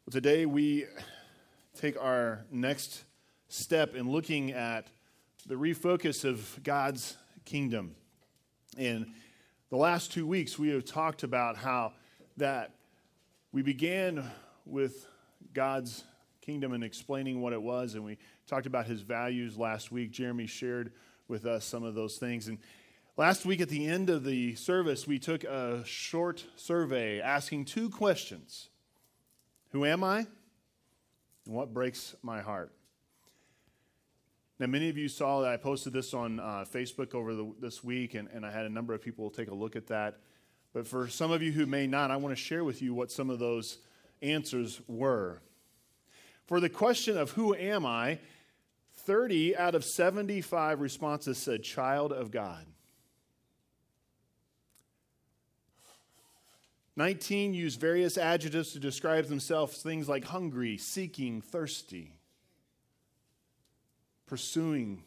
Well, today we take our next step in looking at the refocus of God's kingdom. In the last 2 weeks, we have talked about how that we began with God's kingdom and explaining what it was, and we talked about his values last week. Jeremy shared with us some of those things. And last week at the end of the service, we took a short survey asking 2 questions. Who am I? And what breaks my heart? Now, many of you saw that I posted this on Facebook over this week, and I had a number of people take a look at that. But for some of you who may not, I want to share with you what some of those answers were. For the question of who am I, 30 out of 75 responses said child of God. 19 used various adjectives to describe themselves, things like hungry, seeking, thirsty, pursuing.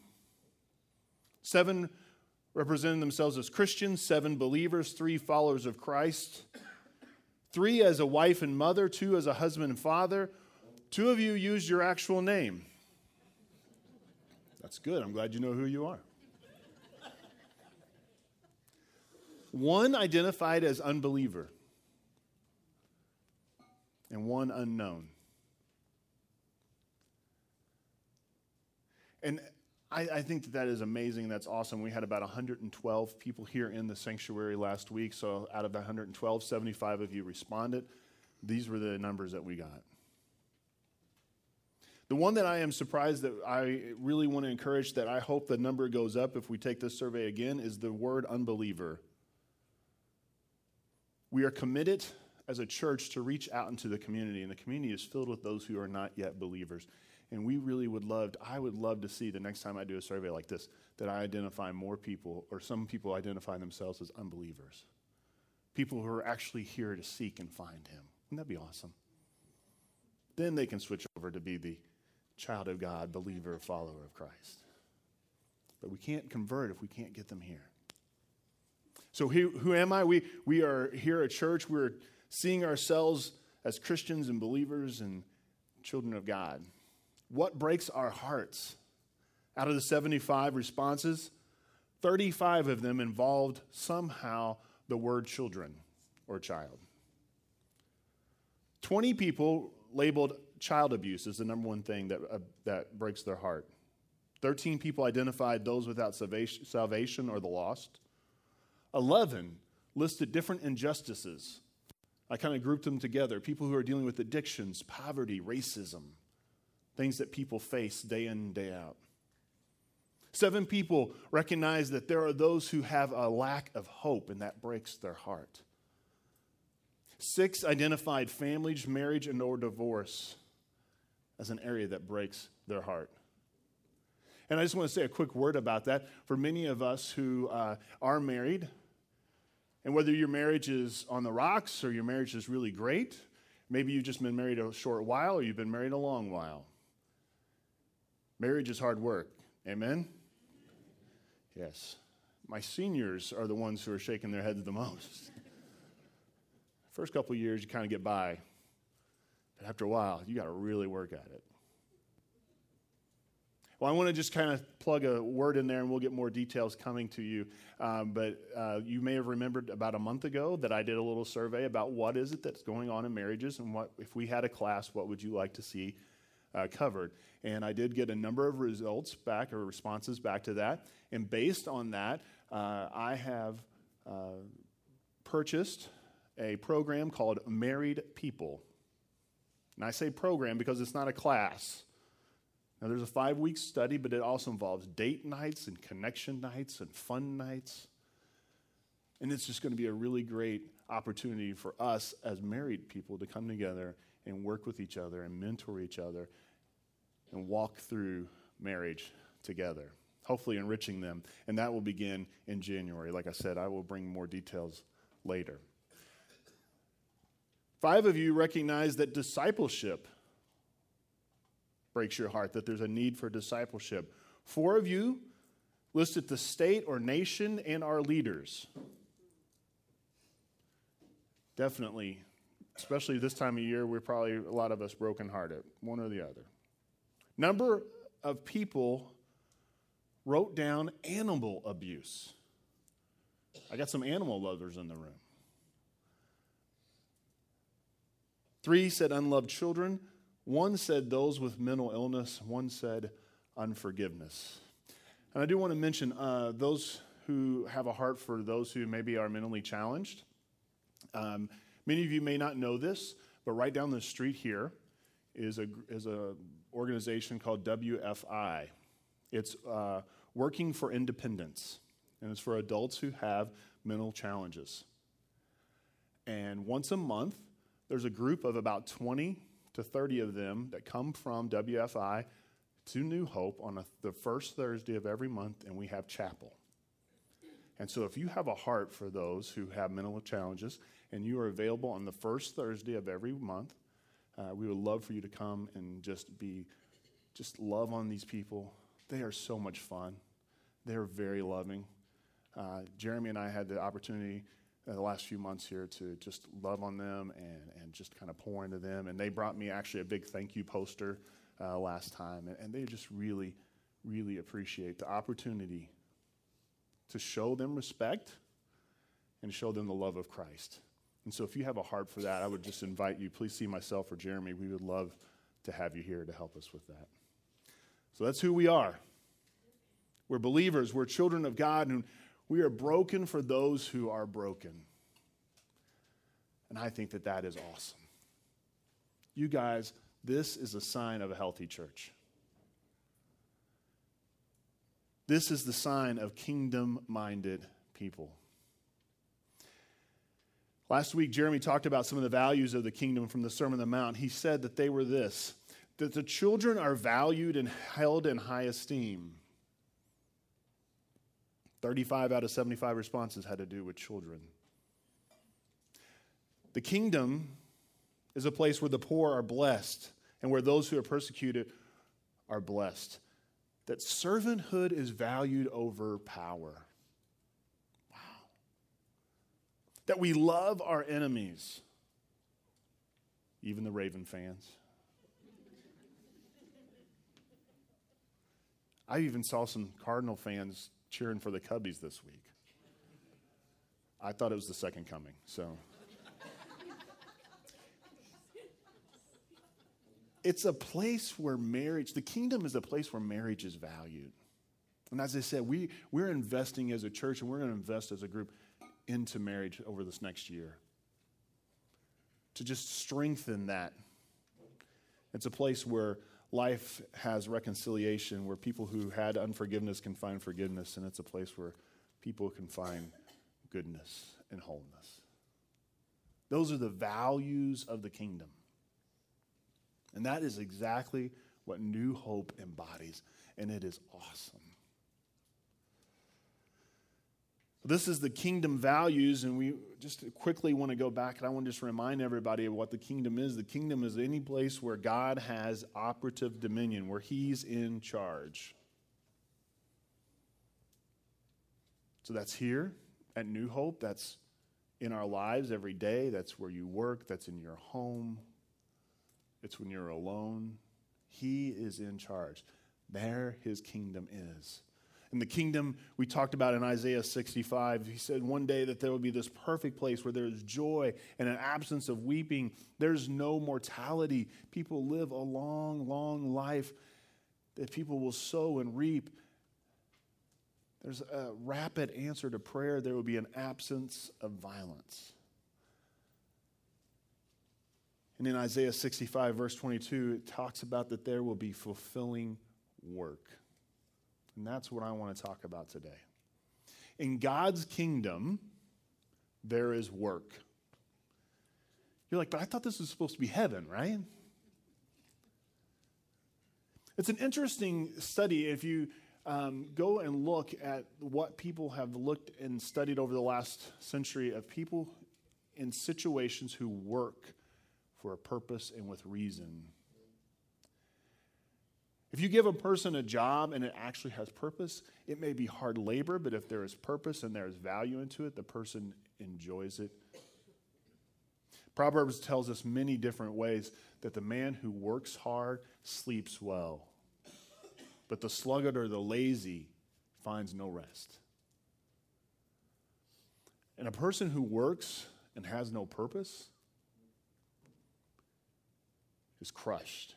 7 represented themselves as Christians, 7 believers, 3 followers of Christ, 3 as a wife and mother, 2 as a husband and father. 2 of you used your actual name. That's good. I'm glad you know who you are. 1 identified as unbeliever. And 1 unknown. And I think that is amazing. That's awesome. We had about 112 people here in the sanctuary last week. So out of the 112, 75 of you responded. These were the numbers that we got. The one that I am surprised that I really want to encourage, that I hope the number goes up if we take this survey again, is the word unbeliever. We are committed as a church to reach out into the community, and the community is filled with those who are not yet believers. And we really I would love to see the next time I do a survey like this, that I identify more people, or some people identify themselves as unbelievers. People who are actually here to seek and find him. Wouldn't that be awesome? Then they can switch over to be the child of God, believer, follower of Christ. But we can't convert if we can't get them here. So who am I? We are here at church. We're seeing ourselves as Christians and believers and children of God. What breaks our hearts? Out of the 75 responses, 35 of them involved somehow the word children or child. 20 people labeled child abuse as the number one thing that breaks their heart. 13 people identified those without salvation or the lost. 11 listed different injustices. I kind of grouped them together. People who are dealing with addictions, poverty, racism, things that people face day in and day out. 7 people recognize that there are those who have a lack of hope, and that breaks their heart. 6 identified families, marriage, and or divorce as an area that breaks their heart. And I just want to say a quick word about that. For many of us who are married, and whether your marriage is on the rocks or your marriage is really great, maybe you've just been married a short while or you've been married a long while. Marriage is hard work. Amen? Yes. My seniors are the ones who are shaking their heads the most. First couple of years, you kind of get by. But after a while, you got to really work at it. Well, I want to just kind of plug a word in there, and we'll get more details coming to you. But you may have remembered about a month ago that I did a little survey about what is it that's going on in marriages, and what, if we had a class, what would you like to see covered? And I did get a number of results back, or responses back to that. And based on that, I have purchased a program called Married People. And I say program because it's not a class. Now, there's a 5-week study, but it also involves date nights and connection nights and fun nights. And it's just going to be a really great opportunity for us as married people to come together and work with each other and mentor each other and walk through marriage together, hopefully enriching them. And that will begin in January. Like I said, I will bring more details later. 5 of you recognize that discipleship breaks your heart, that there's a need for discipleship. 4 of you listed the state or nation and our leaders. Definitely especially this time of year, we're probably, a lot of us, brokenhearted, one or the other. Number of people wrote down animal abuse. I got some animal lovers in the room. 3 said unloved children. 1 said those with mental illness. 1 said unforgiveness. And I do want to mention those who have a heart for those who maybe are mentally challenged. Many of you may not know this, but right down the street here is a organization called WFI. It's Working for Independence, and it's for adults who have mental challenges. And once a month, there's a group of about 20 to 30 of them that come from WFI to New Hope on the first Thursday of every month, and we have chapel. And so if you have a heart for those who have mental challenges and you are available on the first Thursday of every month, we would love for you to come and just love on these people. They are so much fun. They're very loving. Jeremy and I had the opportunity the last few months here to just love on them and just kind of pour into them. And they brought me actually a big thank you poster last time. And they just really, really appreciate the opportunity to show them respect and show them the love of Christ. And so if you have a heart for that, I would just invite you, please see myself or Jeremy. We would love to have you here to help us with that. So that's who we are. We're believers. We're children of God, and we are broken for those who are broken. And I think that that is awesome. You guys, this is a sign of a healthy church. This is the sign of kingdom-minded people. Last week, Jeremy talked about some of the values of the kingdom from the Sermon on the Mount. He said that they were this, that the children are valued and held in high esteem. 35 out of 75 responses had to do with children. The kingdom is a place where the poor are blessed and where those who are persecuted are blessed. That servanthood is valued over power. Wow. That we love our enemies, even the Raven fans. I even saw some Cardinal fans cheering for the Cubbies this week. I thought it was the second coming, so. It's a place where the kingdom is a place where marriage is valued. And as I said, we're investing as a church, and we're going to invest as a group into marriage over this next year to just strengthen that. It's a place where life has reconciliation, where people who had unforgiveness can find forgiveness, and it's a place where people can find goodness and wholeness. Those are the values of the kingdom. And that is exactly what New Hope embodies, and it is awesome. This is the kingdom values, and we just quickly want to go back, and I want to just remind everybody of what the kingdom is. The kingdom is any place where God has operative dominion, where he's in charge. So that's here at New Hope. That's in our lives every day. That's where you work. That's in your home. It's when you're alone. He is in charge. There his kingdom is. And the kingdom we talked about in Isaiah 65, he said one day that there will be this perfect place where there is joy and an absence of weeping. There's no mortality. People live a long, long life that people will sow and reap. There's a rapid answer to prayer. There will be an absence of violence. And in Isaiah 65, verse 22, it talks about that there will be fulfilling work. And that's what I want to talk about today. In God's kingdom, there is work. You're like, but I thought this was supposed to be heaven, right? It's an interesting study if you go and look at what people have looked and studied over the last century of people in situations who work for a purpose and with reason. If you give a person a job and it actually has purpose, it may be hard labor, but if there is purpose and there is value into it, the person enjoys it. Proverbs tells us many different ways that the man who works hard sleeps well, but the sluggard or the lazy finds no rest. And a person who works and has no purpose is crushed.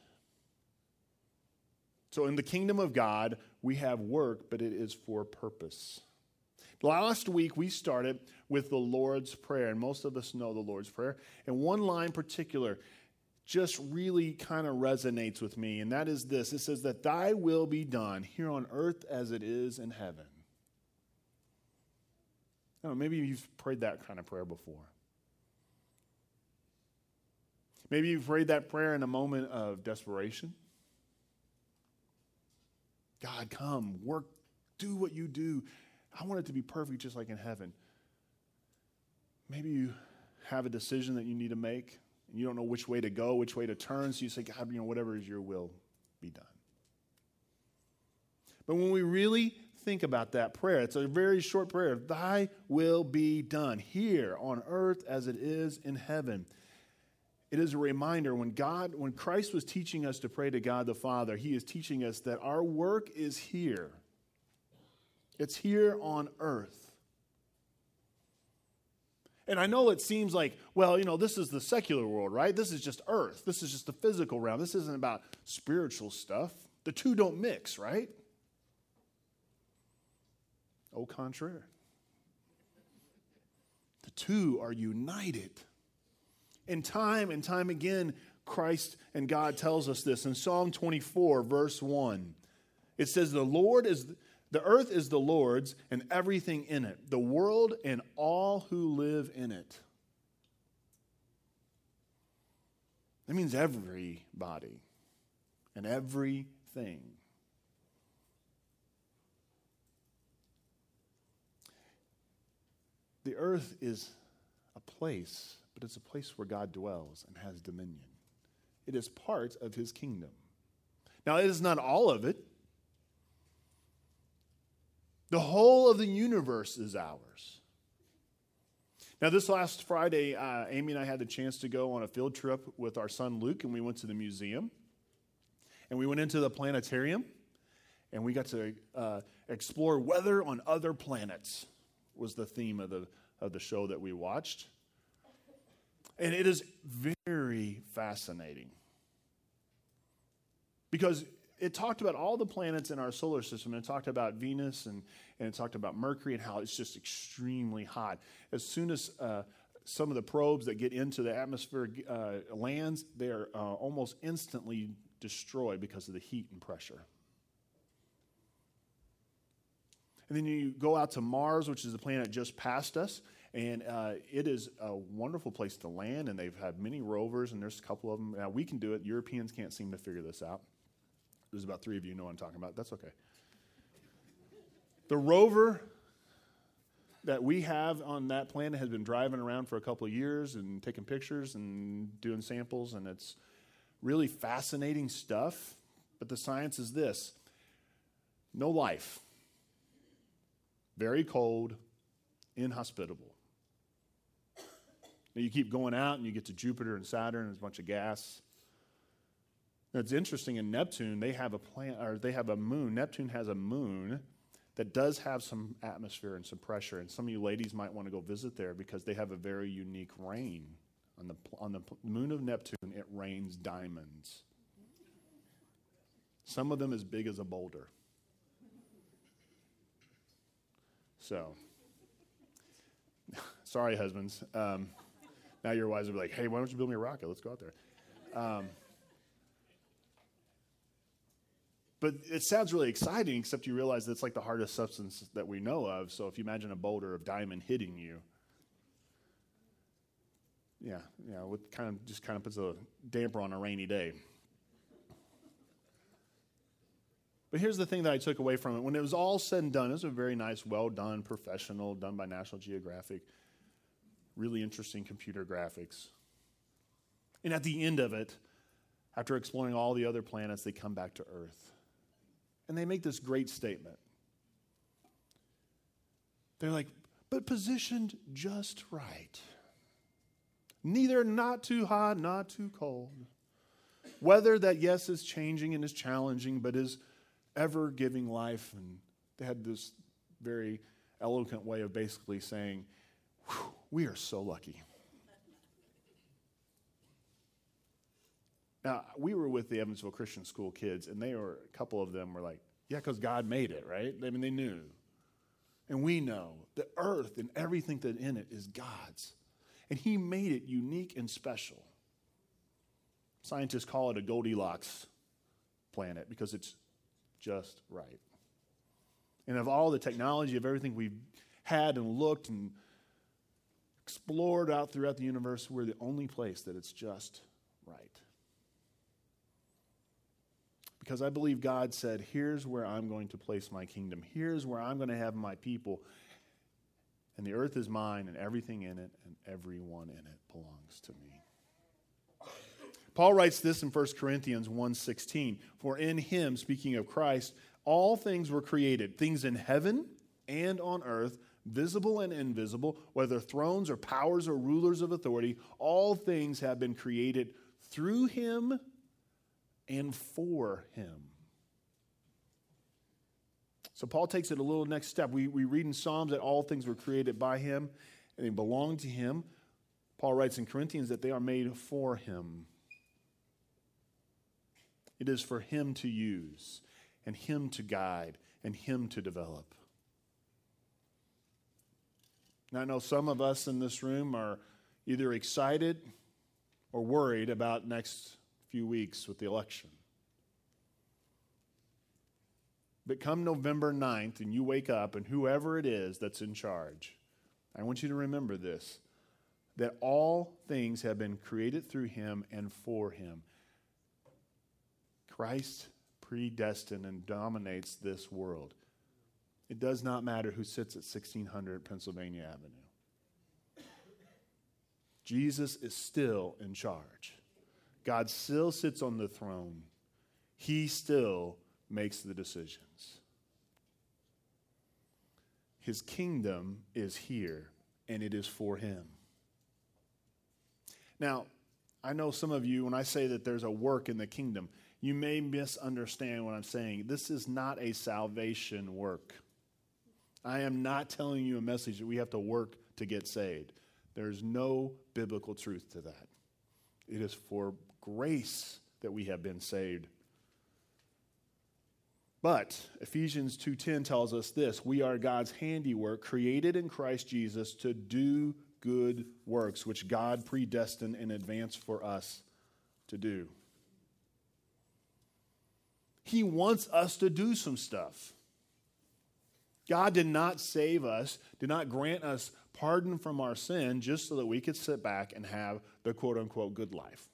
So in the kingdom of God, we have work, but it is for purpose. Last week, we started with the Lord's Prayer, and most of us know the Lord's Prayer. And one line in particular just really kind of resonates with me, and that is this. It says that thy will be done here on earth as it is in heaven. I don't know, maybe you've prayed that kind of prayer before. Maybe you've prayed that prayer in a moment of desperation. God, come, work, do what you do. I want it to be perfect just like in heaven. Maybe you have a decision that you need to make, and you don't know which way to go, which way to turn, so you say, God, whatever is your will, be done. But when we really think about that prayer, it's a very short prayer. Thy will be done here on earth as it is in heaven. It is a reminder when Christ was teaching us to pray to God the Father, he is teaching us that our work is here. It's here on earth. And I know it seems like, well, this is the secular world, right? This is just earth. This is just the physical realm. This isn't about spiritual stuff. The two don't mix, right? Au contraire. The two are united. And time again, Christ and God tells us this. In Psalm 24, verse 1, it says, the earth is the Lord's and everything in it, the world and all who live in it. That means everybody and everything. The earth is a place, but it's a place where God dwells and has dominion. It is part of his kingdom. Now, it is not all of it. The whole of the universe is ours. Now, this last Friday, Amy and I had the chance to go on a field trip with our son Luke, and we went to the museum. And we went into the planetarium, and we got to explore weather on other planets, was the theme of the show that we watched. And it is very fascinating. Because it talked about all the planets in our solar system, and it talked about Venus, and it talked about Mercury, and how it's just extremely hot. As soon as some of the probes that get into the atmosphere lands, they are almost instantly destroyed because of the heat and pressure. And then you go out to Mars, which is the planet just past us, and it is a wonderful place to land, and they've had many rovers, and there's a couple of them. Now, we can do it. Europeans can't seem to figure this out. There's about 3 of you know what I'm talking about. That's okay. The rover that we have on that planet has been driving around for a couple of years and taking pictures and doing samples, and it's really fascinating stuff. But the science is this: no life, very cold, inhospitable. Now you keep going out and you get to Jupiter and Saturn, and there's a bunch of gas. Now, it's interesting, in Neptune, they have a moon. Neptune has a moon that does have some atmosphere and some pressure, and some of you ladies might want to go visit there because they have a very unique rain. On the moon of Neptune, it rains diamonds. Some of them as big as a boulder. So, sorry, husbands. Now your wives will be like, hey, why don't you build me a rocket? Let's go out there. But it sounds really exciting, except you realize that it's like the hardest substance that we know of. So if you imagine a boulder of diamond hitting you, it kind of puts a damper on a rainy day. But here's the thing that I took away from it. When it was all said and done, it was a very nice, well-done, professional, done by National Geographic, really interesting computer graphics. And at the end of it, after exploring all the other planets, they come back to Earth. And they make this great statement. They're like, but positioned just right. Neither not too hot, not too cold. Weather that, yes, is changing and is challenging, but is ever giving life. And they had this very eloquent way of basically saying, we are so lucky. Now, we were with the Evansville Christian School kids, and a couple of them were like, yeah, because God made it, right? I mean, they knew. And we know the earth and everything that in it is God's. And he made it unique and special. Scientists call it a Goldilocks planet because it's just right. And of all the technology, of everything we've had and looked and explored out throughout the universe, we're the only place that it's just right. Because I believe God said, here's where I'm going to place my kingdom. Here's where I'm going to have my people. And the earth is mine, and everything in it, and everyone in it belongs to me. Paul writes this in 1 Corinthians 1:16. For in him, speaking of Christ, all things were created, things in heaven and on earth, visible and invisible, whether thrones or powers or rulers of authority, all things have been created through him and for him. So Paul takes it a little next step. We read in Psalms that all things were created by him and they belong to him. Paul writes in Corinthians that they are made for him. It is for him to use and him to guide and him to develop. Now, I know some of us in this room are either excited or worried about next few weeks with the election. But come November 9th and you wake up and whoever it is that's in charge, I want you to remember this, that all things have been created through him and for him. Christ predestined and dominates this world. It does not matter who sits at 1600 Pennsylvania Avenue. Jesus is still in charge. God still sits on the throne. He still makes the decisions. His kingdom is here, and it is for him. Now, I know some of you, when I say that there's a work in the kingdom, you may misunderstand what I'm saying. This is not a salvation work. I am not telling you a message that we have to work to get saved. There's no biblical truth to that. It is for grace that we have been saved. But Ephesians 2:10 tells us this: we are God's handiwork, created in Christ Jesus to do good works, which God predestined in advance for us to do. He wants us to do some stuff. God did not save us, did not grant us pardon from our sin just so that we could sit back and have the quote-unquote good life.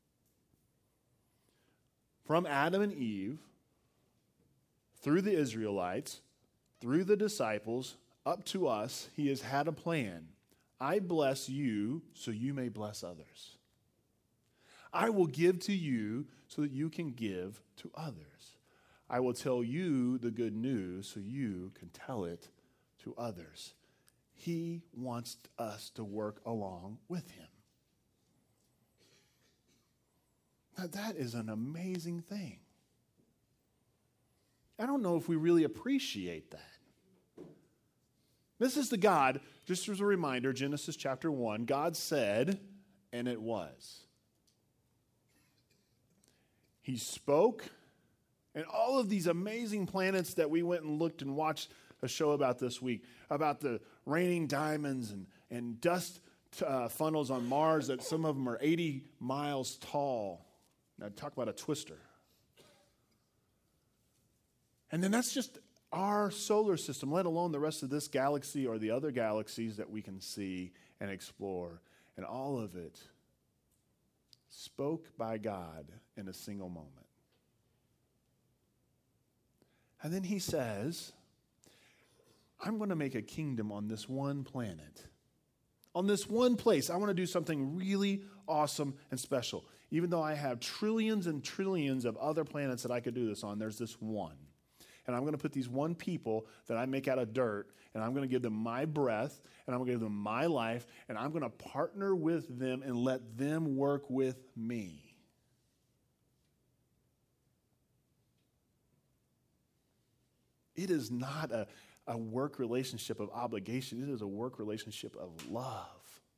From Adam and Eve, through the Israelites, through the disciples, up to us, he has had a plan. I bless you so you may bless others. I will give to you so that you can give to others. I will tell you the good news so you can tell it to others. He wants us to work along with him. Now, that is an amazing thing. I don't know if we really appreciate that. This is the God, just as a reminder, Genesis chapter 1, God said, and it was. He spoke, and all of these amazing planets that we went and looked and watched a show about this week, about the raining diamonds and dust funnels on Mars, that some of them are 80 miles tall. Now, talk about a twister. And then that's just our solar system, let alone the rest of this galaxy or the other galaxies that we can see and explore. And all of it spoke by God in a single moment. And then he says, I'm going to make a kingdom on this one planet. On this one place, I want to do something really awesome and special. Even though I have trillions and trillions of other planets that I could do this on, there's this one. and I'm going to put these one people that I make out of dirt, and I'm going to give them my breath, and I'm going to give them my life, and I'm going to partner with them and let them work with me. It is not a work relationship of obligation. It is a work relationship of love.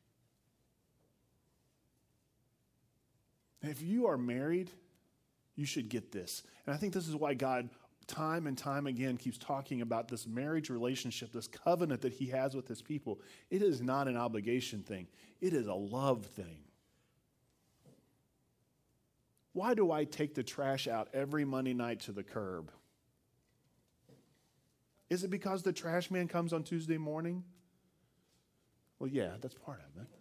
And if you are married, you should get this. And I think this is why God, time and time again, keeps talking about this marriage relationship, this covenant that he has with his people. It is not an obligation thing. It is a love thing. Why do I take the trash out every Monday night to the curb? Is it because the trash man comes on Tuesday morning? Well, yeah, that's part of it.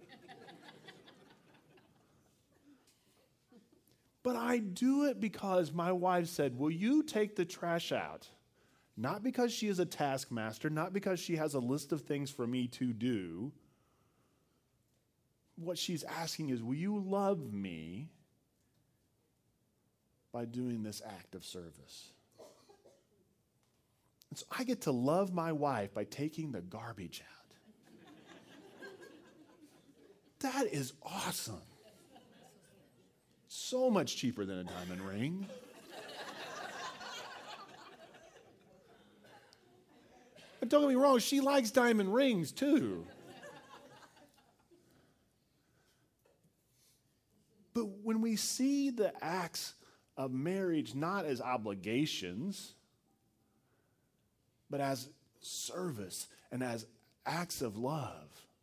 But I do it because my wife said, will you take the trash out? Not because she is a taskmaster, not because she has a list of things for me to do. What she's asking is, will you love me by doing this act of service? And so I get to love my wife by taking the garbage out. That is awesome. So much cheaper than a diamond ring. But don't get me wrong, she likes diamond rings too. But when we see the acts of marriage not as obligations, but as service and as acts of love.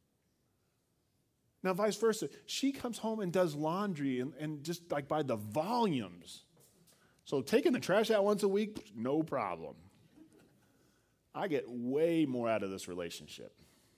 Now, vice versa, she comes home and does laundry and just like by the volumes. So taking the trash out once a week, no problem. I get way more out of this relationship.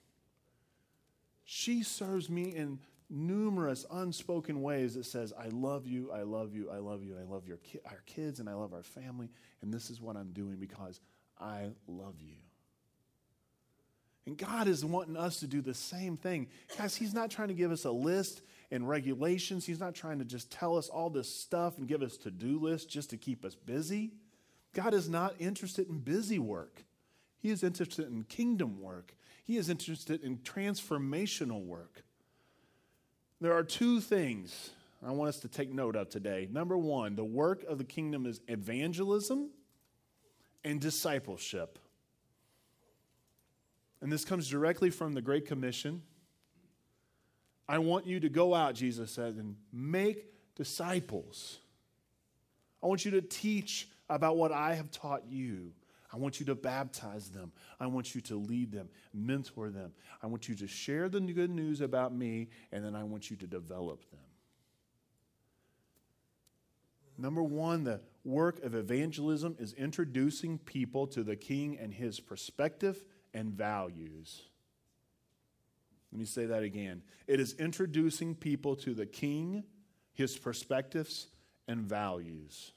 She serves me in numerous unspoken ways that says, I love you, I love you, I love you, I love our kids, and I love our family, and this is what I'm doing because I love you. And God is wanting us to do the same thing. Guys, he's not trying to give us a list and regulations. He's not trying to just tell us all this stuff and give us to-do lists just to keep us busy. God is not interested in busy work. He is interested in kingdom work. He is interested in transformational work. There are two things I want us to take note of today. Number one, the work of the kingdom is evangelism and discipleship. And this comes directly from the Great Commission. I want you to go out, Jesus said, and make disciples. I want you to teach about what I have taught you. I want you to baptize them. I want you to lead them, mentor them. I want you to share the good news about me, and then I want you to develop them. Number one, the work of evangelism is introducing people to the King and his perspective and values. Let me say that again. It is introducing people to the King, his perspectives, and values.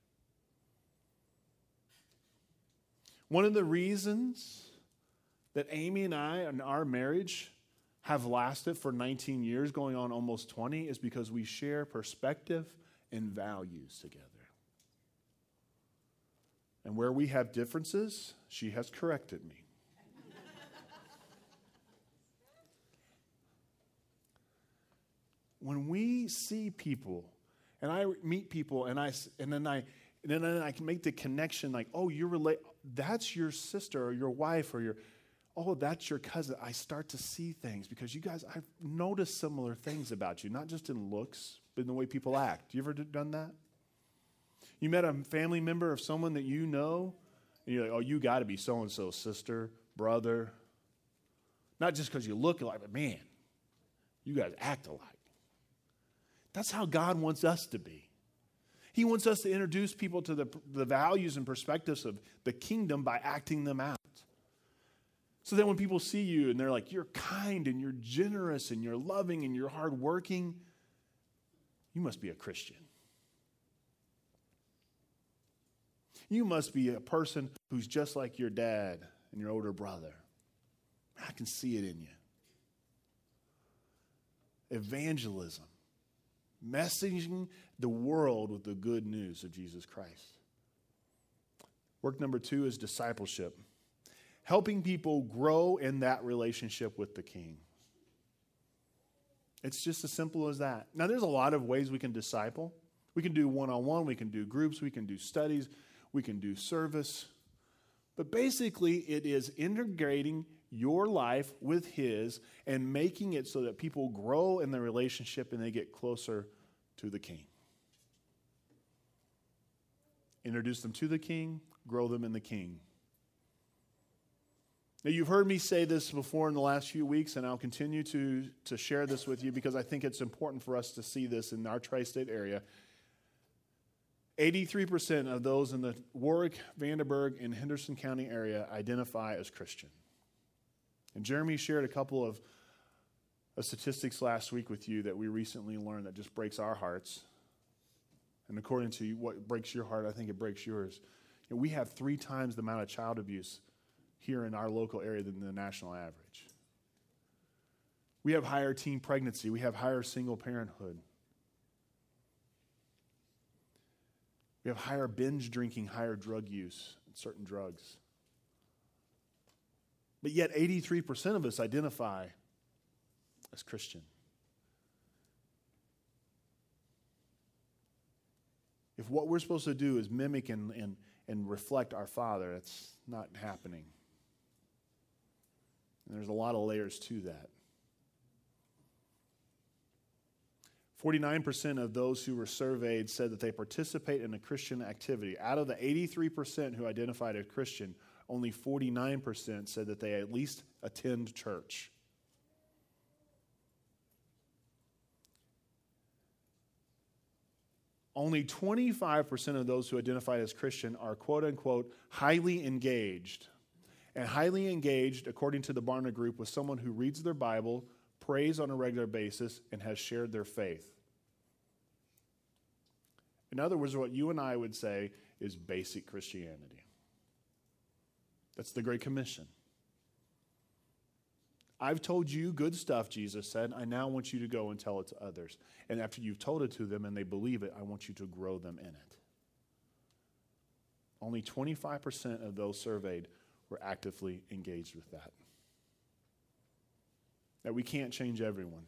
One of the reasons that Amy and I and our marriage have lasted for 19 years, going on almost 20, is because we share perspective and values together. And where we have differences, she has corrected me. When we see people, and I meet people, and then I can make the connection, like, oh, that's your sister or your wife or that's your cousin. I start to see things because you guys, I've noticed similar things about you, not just in looks, but in the way people act. You ever done that? You met a family member of someone that you know, and you're like, oh, you got to be so-and-so's sister, brother. Not just because you look alike, but man, you guys act alike. That's how God wants us to be. He wants us to introduce people to the values and perspectives of the kingdom by acting them out. So that when people see you and they're like, you're kind and you're generous and you're loving and you're hardworking, you must be a Christian. You must be a person who's just like your dad and your older brother. I can see it in you. Evangelism. Messaging the world with the good news of Jesus Christ. Work number 2 is discipleship. Helping people grow in that relationship with the King. It's just as simple as that. Now, there's a lot of ways we can disciple. We can do one-on-one, we can do groups, we can do studies, we can do service. But basically, it is integrating your life with His and making it so that people grow in the relationship and they get closer to the King. Introduce them to the King, grow them in the King. Now, you've heard me say this before in the last few weeks, and I'll continue to share this with you because I think it's important for us to see this in our tri-state area. 83% of those in the Warwick, Vanderburgh, and Henderson County area identify as Christian. And Jeremy shared a couple of statistics last week with you that we recently learned that just breaks our hearts. And according to what breaks your heart, I think it breaks yours. You know, we have 3 times the amount of child abuse here in our local area than the national average. We have higher teen pregnancy. We have higher single parenthood. We have higher binge drinking, higher drug use, certain drugs. But yet 83% of us identify as Christian. If what we're supposed to do is mimic and reflect our Father, it's not happening. And there's a lot of layers to that. 49% of those who were surveyed said that they participate in a Christian activity. Out of the 83% who identified as Christian, only 49% said that they at least attend church. Only 25% of those who identified as Christian are quote-unquote highly engaged. And highly engaged, according to the Barna Group, was someone who reads their Bible, prays on a regular basis, and has shared their faith. In other words, what you and I would say is basic Christianity. That's the Great Commission. I've told you good stuff, Jesus said. I now want you to go and tell it to others. And after you've told it to them and they believe it, I want you to grow them in it. Only 25% of those surveyed were actively engaged with that. Now, we can't change everyone.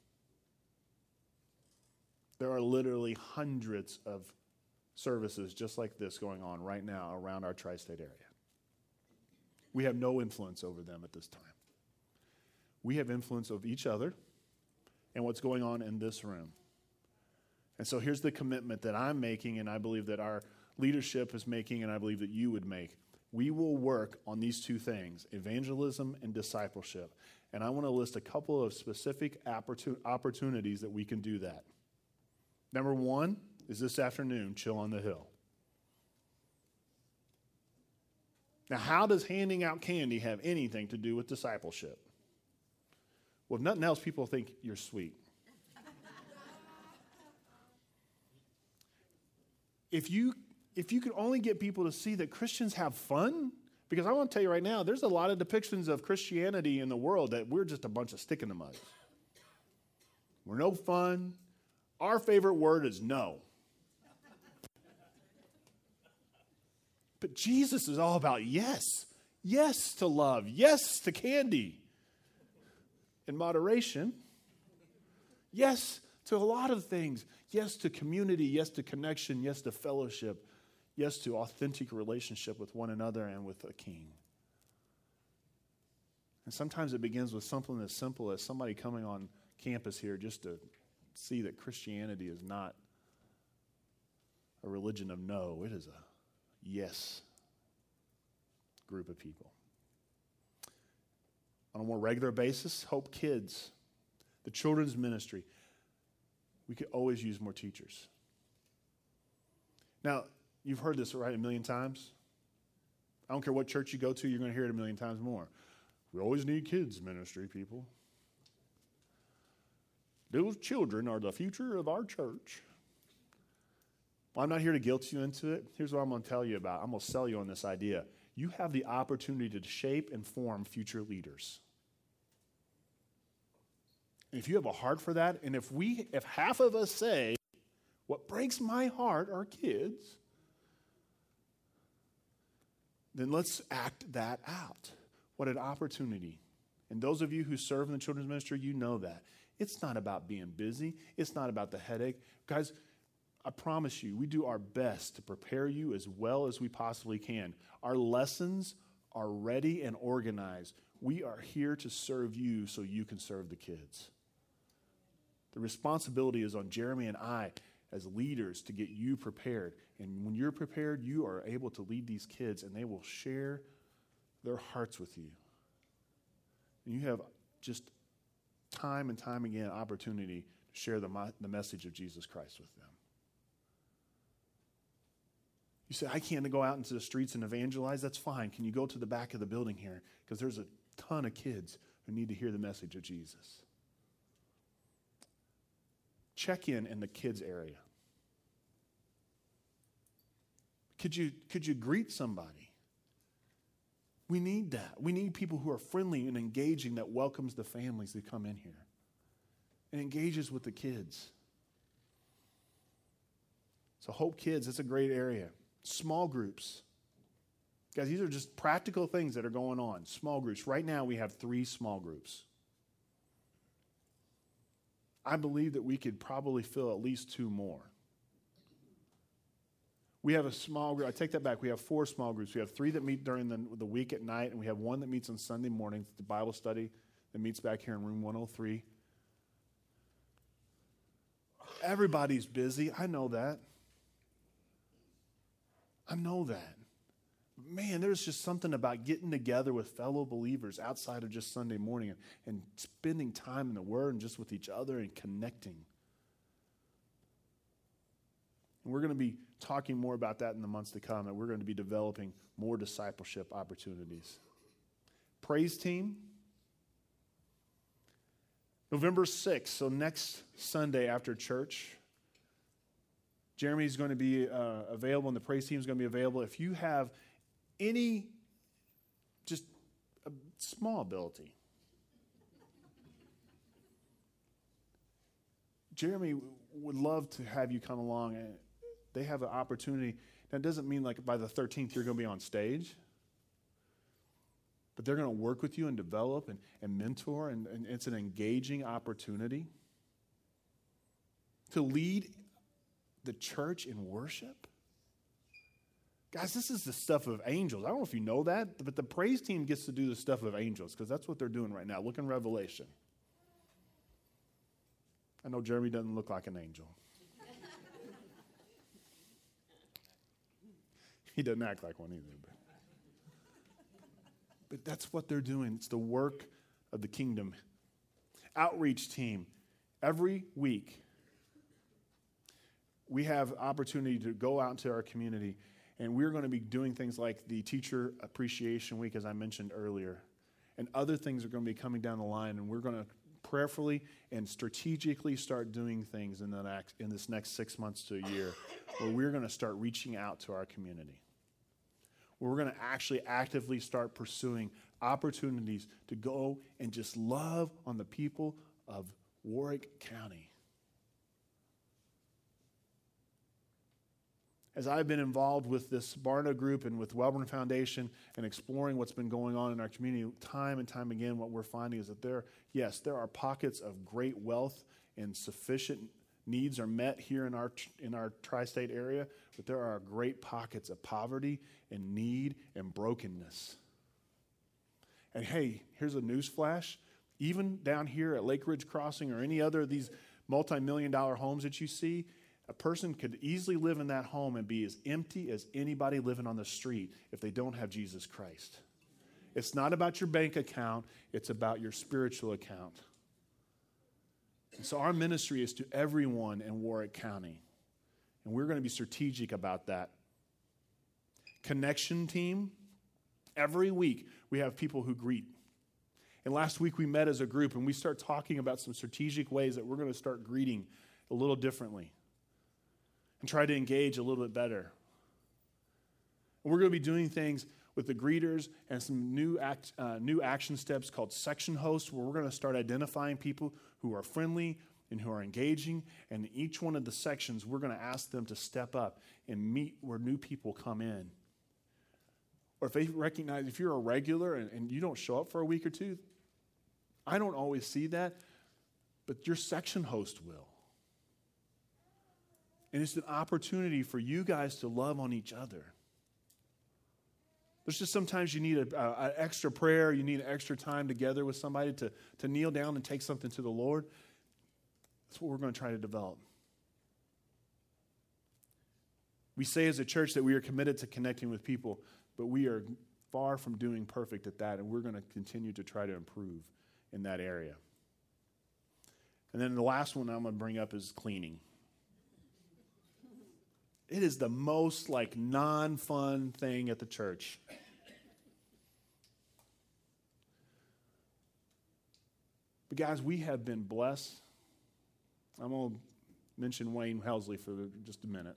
There are literally hundreds of services just like this going on right now around our tri-state area. We have no influence over them at this time. We have influence over each other and what's going on in this room. And so here's the commitment that I'm making, and I believe that our leadership is making, and I believe that you would make. We will work on these 2 things, evangelism and discipleship. And I want to list a couple of specific opportunities that we can do that. Number 1 is this afternoon, Chill on the Hill. Now, how does handing out candy have anything to do with discipleship? Well, if nothing else, people think you're sweet. If you could only get people to see that Christians have fun, because I want to tell you right now, there's a lot of depictions of Christianity in the world that we're just a bunch of stick in the mud. We're no fun. Our favorite word is no. But Jesus is all about yes. Yes to love. Yes to candy. In moderation. Yes to a lot of things. Yes to community. Yes to connection. Yes to fellowship. Yes to authentic relationship with one another and with a King. And sometimes it begins with something as simple as somebody coming on campus here just to see that Christianity is not a religion of no. It is a yes group of people. On a more regular basis, Hope Kids, the children's ministry. We could always use more teachers. Now, you've heard this, right, 1,000,000 times. I don't care what church you go to, you're going to hear it 1,000,000 times more. We always need kids ministry, people. Those children are the future of our church. Well, I'm not here to guilt you into it. Here's what I'm going to tell you about. I'm going to sell you on this idea. You have the opportunity to shape and form future leaders. And if you have a heart for that, and if half of us say, what breaks my heart are kids, then let's act that out. What an opportunity. And those of you who serve in the children's ministry, you know that. It's not about being busy. It's not about the headache. Guys, I promise you, we do our best to prepare you as well as we possibly can. Our lessons are ready and organized. We are here to serve you so you can serve the kids. The responsibility is on Jeremy and I as leaders to get you prepared. And when you're prepared, you are able to lead these kids, and they will share their hearts with you. And you have just time and time again opportunity to share the message of Jesus Christ with them. You say, I can't go out into the streets and evangelize. That's fine. Can you go to the back of the building here? Because there's a ton of kids who need to hear the message of Jesus. Check in the kids area. Could you greet somebody? We need that. We need people who are friendly and engaging, that welcomes the families that come in here and engages with the kids. So Hope Kids, that's a great area. Small groups. Guys, these are just practical things that are going on. Small groups. Right now we have 3 small groups. I believe that we could probably fill at least 2 more. We have a small group. I take that back. We have 4 small groups. We have 3 that meet during the week at night, and we have 1 that meets on Sunday morning, the Bible study that meets back here in room 103. Everybody's busy. I know that. Man, there's just something about getting together with fellow believers outside of just Sunday morning and spending time in the Word and just with each other and connecting. And we're going to be talking more about that in the months to come, and we're going to be developing more discipleship opportunities. Praise team, November 6th, so next Sunday after church, Jeremy's going to be available, and the praise team is going to be available. If you have any, just a small ability, Jeremy would love to have you come along. And they have an opportunity. That doesn't mean like by the 13th you're going to be on stage, but they're going to work with you and develop and mentor, and it's an engaging opportunity to lead the church in worship. Guys, this is the stuff of angels. I don't know if you know that, but the praise team gets to do the stuff of angels because that's what they're doing right now. Look in Revelation. I know Jeremy doesn't look like an angel. He doesn't act like one either. But that's what they're doing. It's the work of the kingdom. Outreach team. Every week, we have opportunity to go out into our community, and we're going to be doing things like the Teacher Appreciation Week, as I mentioned earlier, and other things are going to be coming down the line, and we're going to prayerfully and strategically start doing things in this next 6 months to a year, where we're going to start reaching out to our community, where we're going to actually actively start pursuing opportunities to go and just love on the people of Warwick County. As I've been involved with this Barna group and with Wellborn Foundation and exploring what's been going on in our community, time and time again, what we're finding is that there are pockets of great wealth and sufficient needs are met here in our tri-state area, but there are great pockets of poverty and need and brokenness. And hey, here's a news flash. Even down here at Lake Ridge Crossing or any other of these multi-million-dollar homes that you see, a person could easily live in that home and be as empty as anybody living on the street if they don't have Jesus Christ. It's not about your bank account. It's about your spiritual account. And so our ministry is to everyone in Warwick County. And we're going to be strategic about that. Connection team, every week we have people who greet. And last week we met as a group and we start talking about some strategic ways that we're going to start greeting a little differently and try to engage a little bit better. And we're going to be doing things with the greeters and some new action steps called section hosts, where we're going to start identifying people who are friendly and who are engaging. And in each one of the sections, we're going to ask them to step up and meet where new people come in. or if they recognize if you're a regular and you don't show up for a week or two, I don't always see that, but your section host will. And it's an opportunity for you guys to love on each other. There's just sometimes you need an extra prayer, you need an extra time together with somebody to kneel down and take something to the Lord. That's what we're going to try to develop. We say as a church that we are committed to connecting with people, but we are far from doing perfect at that, and we're going to continue to try to improve in that area. And then the last one I'm going to bring up is cleaning. It is the most non-fun thing at the church. But guys, we have been blessed. I'm going to mention Wayne Helsley for just a minute.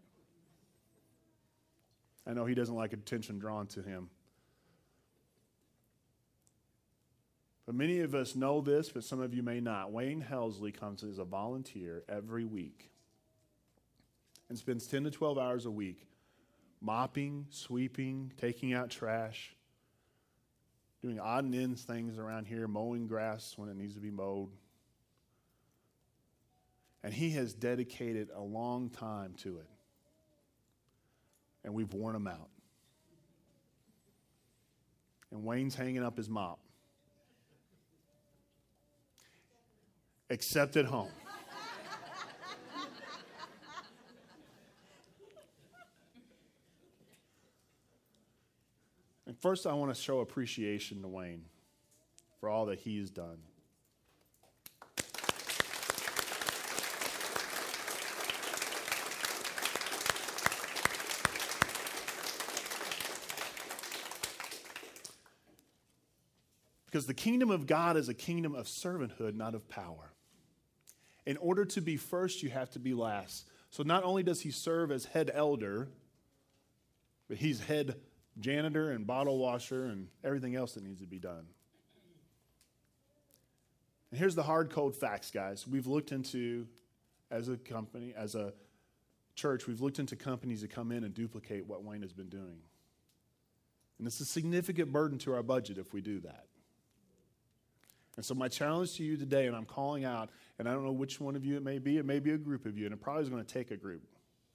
I know he doesn't like attention drawn to him. But many of us know this, but some of you may not. Wayne Helsley comes as a volunteer every week and spends 10 to 12 hours a week mopping, sweeping, taking out trash, doing odd and ends things around here, mowing grass when it needs to be mowed. And he has dedicated a long time to it. And we've worn him out. And Wayne's hanging up his mop. Except at home. And first, I want to show appreciation to Wayne for all that he's done. Because the kingdom of God is a kingdom of servanthood, not of power. In order to be first, you have to be last. So not only does he serve as head elder, but he's head janitor and bottle washer and everything else that needs to be done. And here's the hard cold facts, guys. We've looked into, as a company, as a church, we've looked into companies that come in and duplicate what Wayne has been doing. And it's a significant burden to our budget if we do that. And so my challenge to you today, and I'm calling out, and I don't know which one of you it may be a group of you, and it probably is going to take a group.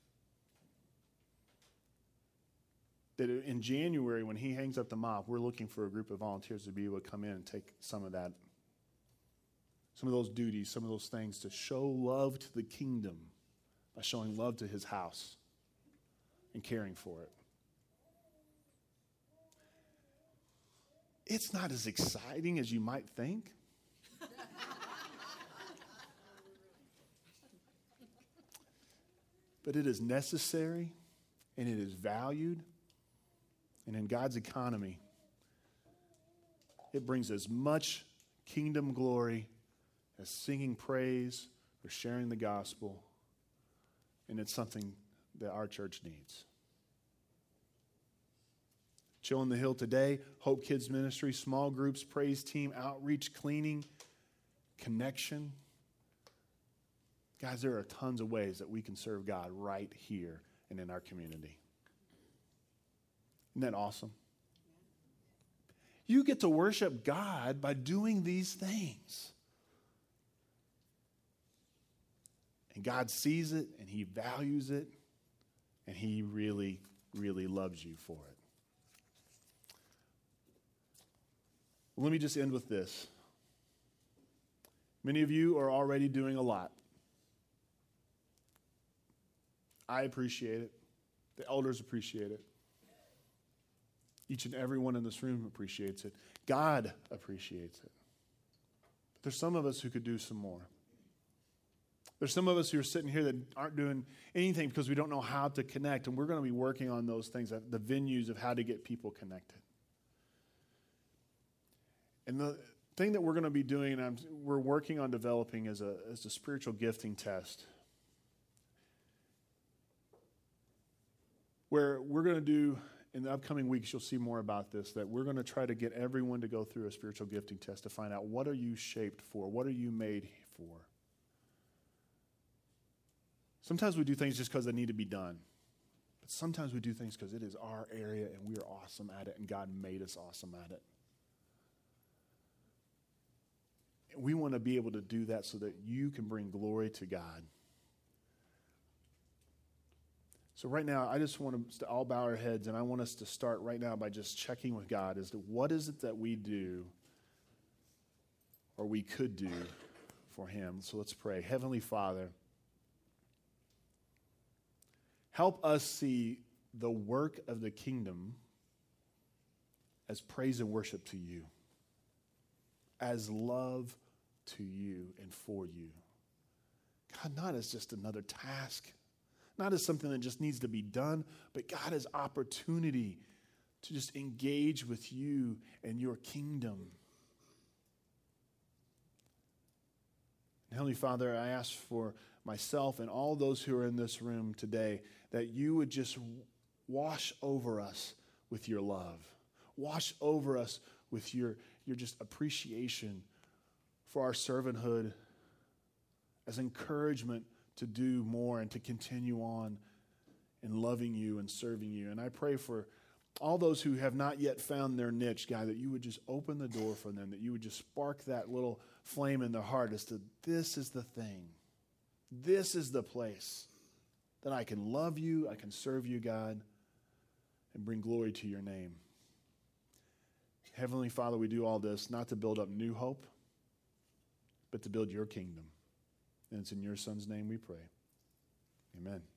That in January, when he hangs up the mop, we're looking for a group of volunteers to be able to come in and take some of that, some of those duties, some of those things to show love to the kingdom by showing love to his house and caring for it. It's not as exciting as you might think. But it is necessary and it is valued. And in God's economy, it brings as much kingdom glory as singing praise or sharing the gospel. And it's something that our church needs. Chill on the Hill today, Hope Kids Ministry, small groups, praise team, outreach, cleaning, connection. Guys, there are tons of ways that we can serve God right here and in our community. Isn't that awesome? You get to worship God by doing these things. And God sees it, and he values it, and he really, really loves you for it. Let me just end with this. Many of you are already doing a lot. I appreciate it. The elders appreciate it. Each and every one in this room appreciates it. God appreciates it. But there's some of us who could do some more. There's some of us who are sitting here that aren't doing anything because we don't know how to connect, and we're going to be working on those things, the venues of how to get people connected. And the thing that we're going to be doing, and we're working on developing as a spiritual gifting test, where we're going to do, in the upcoming weeks, you'll see more about this, that we're going to try to get everyone to go through a spiritual gifting test to find out what are you shaped for, what are you made for. Sometimes we do things just because they need to be done. But sometimes we do things because it is our area and we are awesome at it, and God made us awesome at it. And we want to be able to do that so that you can bring glory to God. So right now, I just want us to all bow our heads, and I want us to start right now by just checking with God as to what is it that we do or we could do for him. So let's pray. Heavenly Father, help us see the work of the kingdom as praise and worship to you, as love to you and for you. God, not as just another task, not as something that just needs to be done, but God, as opportunity to just engage with you and your kingdom. And Heavenly Father, I ask for myself and all those who are in this room today that you would just wash over us with your love. Wash over us with your just appreciation for our servanthood as encouragement to do more and to continue on in loving you and serving you. And I pray for all those who have not yet found their niche, God, that you would just open the door for them, that you would just spark that little flame in their heart as to this is the thing. This is the place that I can love you, I can serve you, God, and bring glory to your name. Heavenly Father, we do all this not to build up new hope, but to build your kingdom. And it's in your Son's name we pray. Amen.